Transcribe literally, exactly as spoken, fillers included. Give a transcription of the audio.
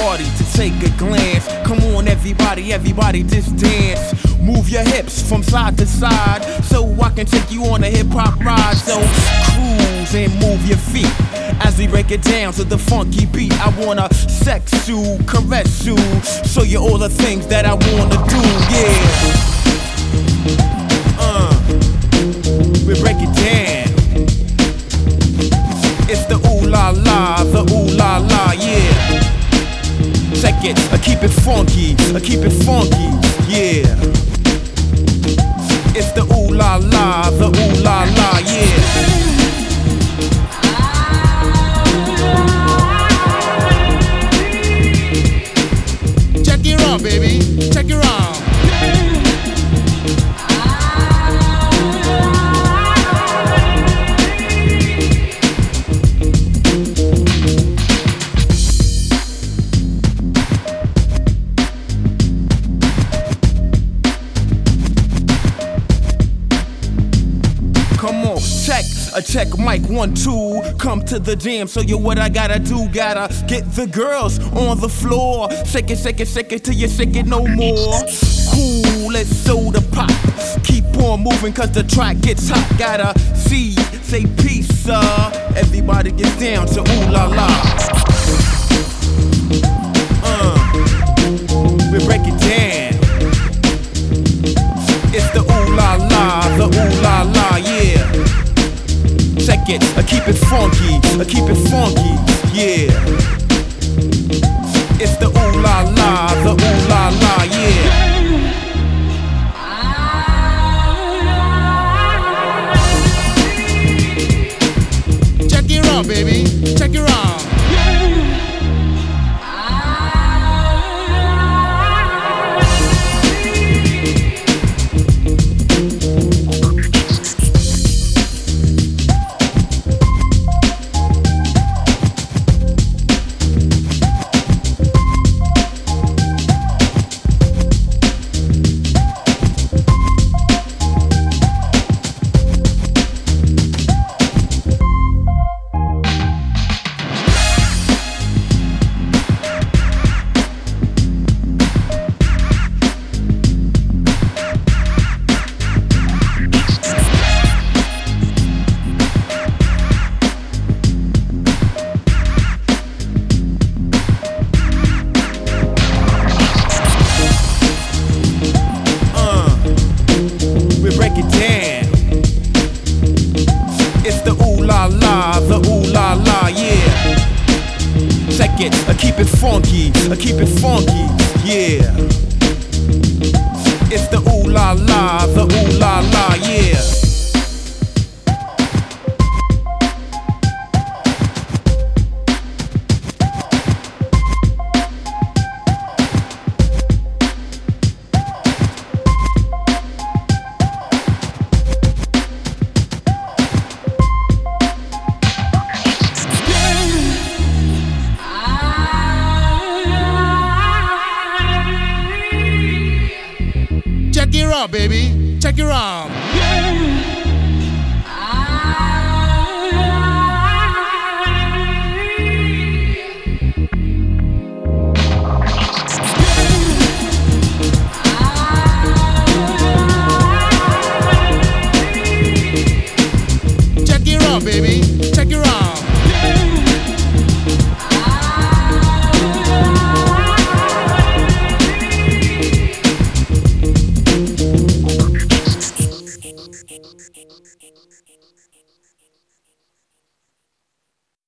party to take a glance. Come on everybody, everybody just dance. Move your hips from side to side so I can take you on a hip-hop ride. So cruise and move your feet as we break it down to the funky beat. I wanna sex you, caress you, show you all the things that I wanna do, yeah. Uh, we break it down. It's the ooh la la, the ooh la la, yeah. Check it, I keep it funky, I keep it funky, yeah. It's the ooh la la, the ooh la la, yeah. Check it out, baby, check it out. Come on, check, a check mic one, two. Come to the jam, so you what I gotta do. Gotta get the girls on the floor. Shake it, shake it, shake it till you shake it no more. Cool, let's soda pop. Keep on moving cause the track gets hot. Gotta see, say peace, uh. Everybody gets down to ooh la la. Uh, we break it down. It's the ooh la la, the ooh la la, yeah. Check it, I keep it funky, I keep it funky, yeah. It's the ooh la la, the ooh la la, yeah. Check it out, baby, check it out. Break it down. It's the ooh la la, the ooh la la, yeah. Check it, I keep it funky, I keep it funky, yeah. It's the ooh la la, the ooh la la, yeah. Check it out, baby. Check it out.